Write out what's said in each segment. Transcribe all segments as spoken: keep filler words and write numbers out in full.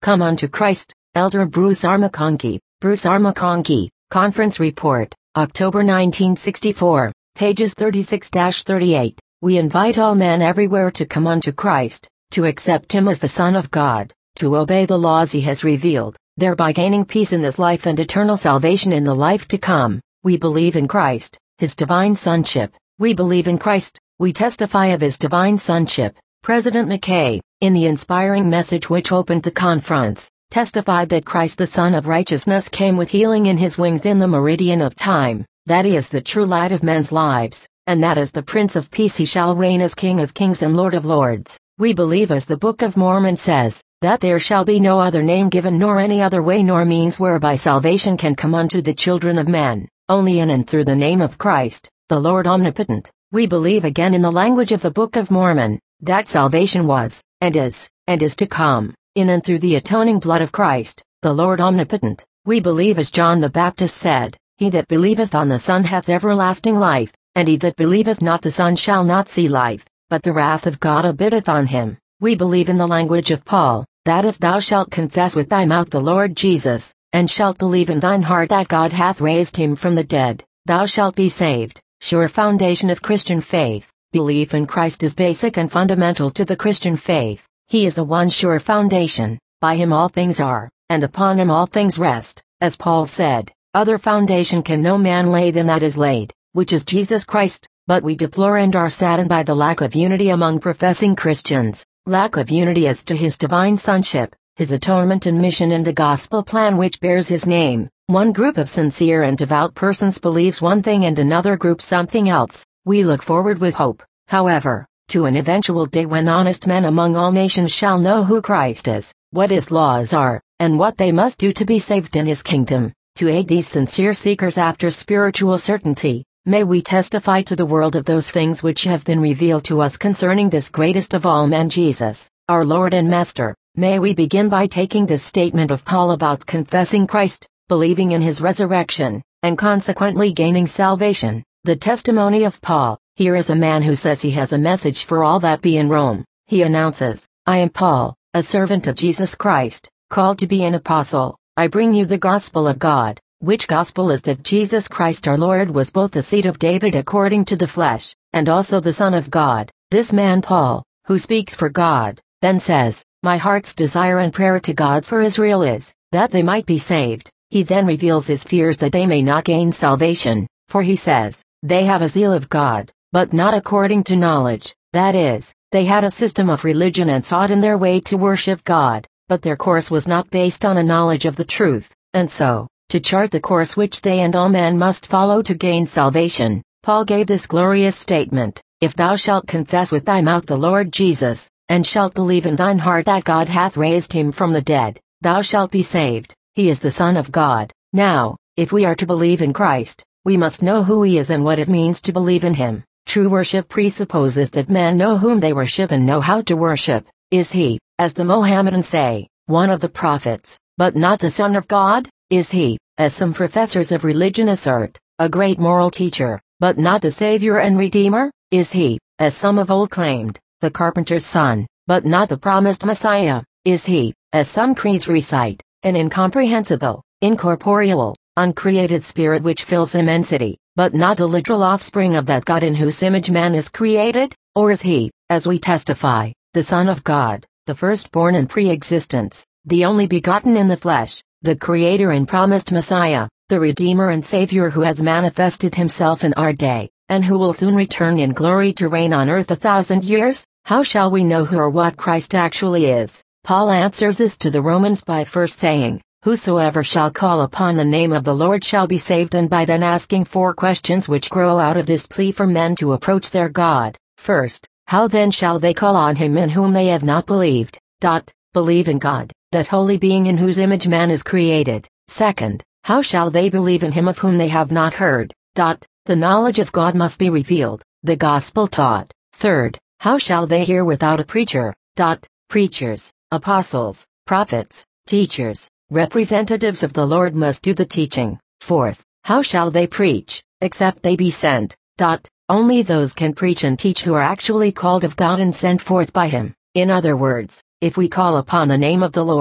Come unto Christ. Elder Bruce R. McConkie, Bruce R. McConkie, Conference Report, October nineteen sixty-four, pages thirty-six to thirty-eight. We invite all men everywhere to come unto Christ, to accept Him as the Son of God, to obey the laws He has revealed, thereby gaining peace in this life and eternal salvation in the life to come. We believe in Christ, His divine sonship. We believe in Christ, we testify of His divine sonship. President McKay, in the inspiring message which opened the conference, testified that Christ the Son of Righteousness came with healing in His wings in the meridian of time, that He is the true light of men's lives, and that as the Prince of Peace He shall reign as King of kings and Lord of lords. We believe, as the Book of Mormon says, that there shall be no other name given nor any other way nor means whereby salvation can come unto the children of men, only in and through the name of Christ, the Lord Omnipotent. We believe again in the language of the Book of Mormon, that salvation was, and is, and is to come, in and through the atoning blood of Christ, the Lord Omnipotent. We believe, as John the Baptist said, He that believeth on the Son hath everlasting life, and he that believeth not the Son shall not see life, but the wrath of God abideth on him. We believe in the language of Paul, that if thou shalt confess with thy mouth the Lord Jesus, and shalt believe in thine heart that God hath raised Him from the dead, thou shalt be saved. Sure foundation of Christian faith. Belief in Christ is basic and fundamental to the Christian faith. He is the one sure foundation. By Him all things are, and upon Him all things rest. As Paul said, other foundation can no man lay than that is laid, which is Jesus Christ. But we deplore and are saddened by the lack of unity among professing Christians, lack of unity as to His divine sonship, His atonement and mission and the gospel plan which bears His name. One group of sincere and devout persons believes one thing and another group something else. We look forward with hope, however, to an eventual day when honest men among all nations shall know who Christ is, what His laws are, and what they must do to be saved in His kingdom. To aid these sincere seekers after spiritual certainty, may we testify to the world of those things which have been revealed to us concerning this greatest of all men, Jesus, our Lord and Master. May we begin by taking this statement of Paul about confessing Christ, believing in His resurrection, and consequently gaining salvation. The testimony of Paul. Here is a man who says he has a message for all that be in Rome. He announces, I am Paul, a servant of Jesus Christ, called to be an apostle. I bring you the gospel of God, which gospel is that Jesus Christ our Lord was both the seed of David according to the flesh, and also the Son of God. This man Paul, who speaks for God, then says, my heart's desire and prayer to God for Israel is, that they might be saved. He then reveals his fears that they may not gain salvation, for he says, they have a zeal of God, but not according to knowledge. That is, they had a system of religion and sought in their way to worship God, but their course was not based on a knowledge of the truth, and so, to chart the course which they and all men must follow to gain salvation, Paul gave this glorious statement, if thou shalt confess with thy mouth the Lord Jesus, and shalt believe in thine heart that God hath raised Him from the dead, thou shalt be saved. He is the Son of God. Now, if we are to believe in Christ, we must know who He is and what it means to believe in Him. True worship presupposes that men know whom they worship and know how to worship. Is He, as the Mohammedans say, one of the prophets, but not the Son of God? Is He, as some professors of religion assert, a great moral teacher, but not the Savior and Redeemer? Is He, as some of old claimed, the carpenter's son, but not the promised Messiah? Is He, as some creeds recite, an incomprehensible, incorporeal, uncreated spirit which fills immensity, but not the literal offspring of that God in whose image man is created? Or is He, as we testify, the Son of God, the firstborn in pre-existence, the only begotten in the flesh, the Creator and promised Messiah, the Redeemer and Savior who has manifested Himself in our day, and who will soon return in glory to reign on earth a thousand years? How shall we know who or what Christ actually is? Paul answers this to the Romans by first saying, whosoever shall call upon the name of the Lord shall be saved, and by then asking four questions which grow out of this plea for men to approach their God. First, how then shall they call on Him in whom they have not believed? Dot, believe in God, that holy being in whose image man is created. Second, how shall they believe in Him of whom they have not heard? Dot, the knowledge of God must be revealed, the gospel taught. Third, how shall they hear without a preacher? Dot, preachers, apostles, prophets, teachers, representatives of the Lord must do the teaching. Fourth, how shall they preach, except they be sent? Dot, only those can preach and teach who are actually called of God and sent forth by Him. In other words, if we call upon the name of the Lord,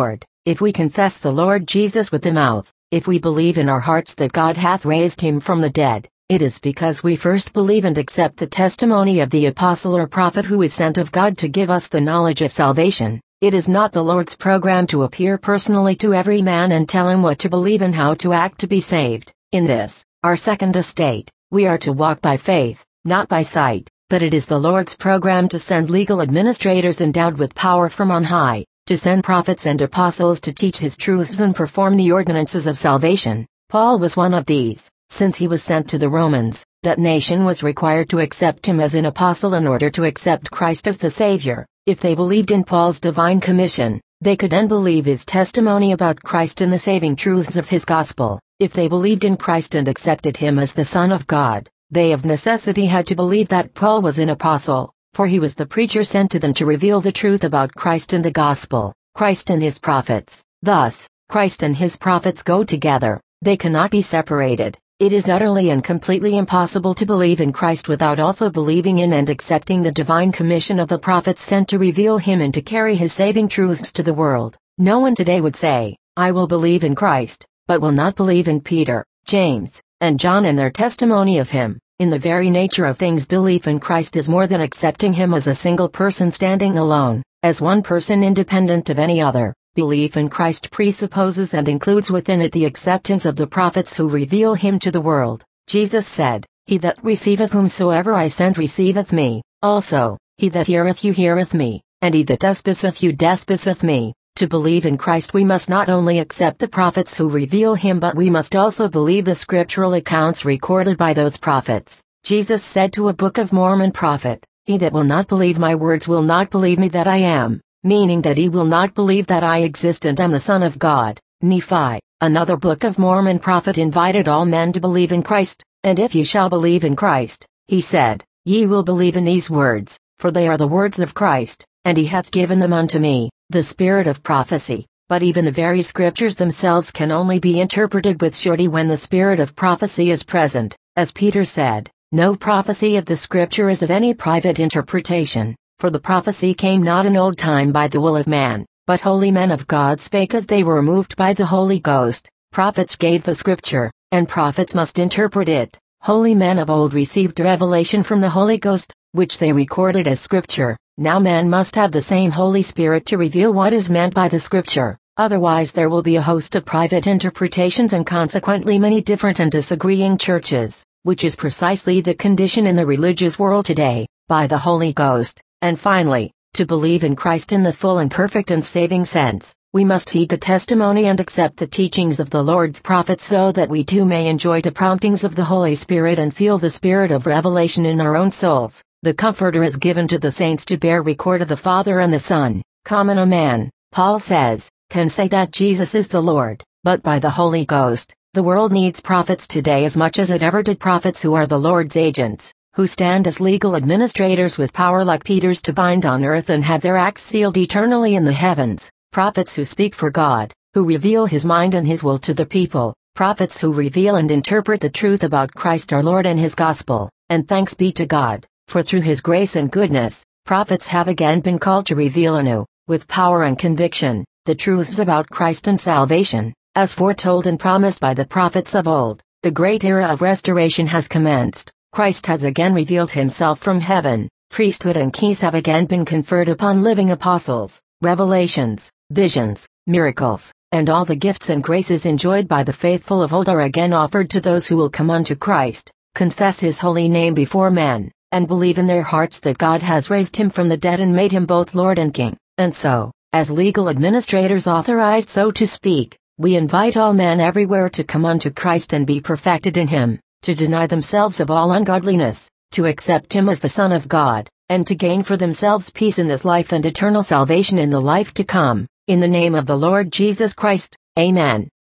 If we confess the Lord Jesus with the mouth, if we believe in our hearts that God hath raised him from the dead, it is because we first believe and accept the testimony of the apostle or prophet who is sent of God to give us the knowledge of salvation. It is not the Lord's program to appear personally to every man and tell him what to believe and how to act to be saved. In this, our second estate, we are to walk by faith, not by sight, but it is the Lord's program to send legal administrators endowed with power from on high, to send prophets and apostles to teach his truths and perform the ordinances of salvation. Paul was one of these. Since he was sent to the Romans, that nation was required to accept him as an apostle in order to accept Christ as the Savior. If they believed in Paul's divine commission, they could then believe his testimony about Christ and the saving truths of his gospel. If they believed in Christ and accepted him as the Son of God, they of necessity had to believe that Paul was an apostle, for he was the preacher sent to them to reveal the truth about Christ and the gospel, Christ and his prophets. Thus, Christ and his prophets go together, they cannot be separated. It is utterly and completely impossible to believe in Christ without also believing in and accepting the divine commission of the prophets sent to reveal him and to carry his saving truths to the world. No one today would say, I will believe in Christ, but will not believe in Peter, James, and John and their testimony of him. In the very nature of things, belief in Christ is more than accepting him as a single person standing alone, as one person independent of any other. Belief in Christ presupposes and includes within it the acceptance of the prophets who reveal him to the world. Jesus said, He that receiveth whomsoever I send receiveth me, also, he that heareth you heareth me, and he that despiseth you despiseth me. To believe in Christ we must not only accept the prophets who reveal him, but we must also believe the scriptural accounts recorded by those prophets. Jesus said to a Book of Mormon prophet, He that will not believe my words will not believe me that I am. Meaning that he will not believe that I exist and am the Son of God. Nephi, another Book of Mormon prophet, invited all men to believe in Christ, and if ye shall believe in Christ, he said, ye will believe in these words, for they are the words of Christ, and he hath given them unto me, the spirit of prophecy. But even the very scriptures themselves can only be interpreted with surety when the spirit of prophecy is present. As Peter said, no prophecy of the scripture is of any private interpretation. For the prophecy came not in old time by the will of man, but holy men of God spake as they were moved by the Holy Ghost. Prophets gave the scripture, and prophets must interpret it. Holy men of old received revelation from the Holy Ghost, which they recorded as scripture. Now man must have the same Holy Spirit to reveal what is meant by the scripture. Otherwise there will be a host of private interpretations and consequently many different and disagreeing churches, which is precisely the condition in the religious world today. By the Holy Ghost. And finally, to believe in Christ in the full and perfect and saving sense, we must heed the testimony and accept the teachings of the Lord's prophets so that we too may enjoy the promptings of the Holy Spirit and feel the spirit of revelation in our own souls. The Comforter is given to the saints to bear record of the Father and the Son. Common a man, Paul says, can say that Jesus is the Lord, but by the Holy Ghost. The world needs prophets today as much as it ever did prophets who are the Lord's agents, who stand as legal administrators with power like Peter's to bind on earth and have their acts sealed eternally in the heavens. Prophets who speak for God, who reveal his mind and his will to the people. Prophets who reveal and interpret the truth about Christ our Lord and his gospel. And thanks be to God, for through his grace and goodness, prophets have again been called to reveal anew, with power and conviction, the truths about Christ and salvation. As foretold and promised by the prophets of old, the great era of restoration has commenced. Christ has again revealed himself from heaven. Priesthood and keys have again been conferred upon living apostles. Revelations, visions, miracles, and all the gifts and graces enjoyed by the faithful of old are again offered to those who will come unto Christ, confess his holy name before men, and believe in their hearts that God has raised him from the dead and made him both Lord and King. And so, as legal administrators authorized so to speak, we invite all men everywhere to come unto Christ and be perfected in him, to deny themselves of all ungodliness, to accept him as the Son of God, and to gain for themselves peace in this life and eternal salvation in the life to come. In the name of the Lord Jesus Christ, Amen.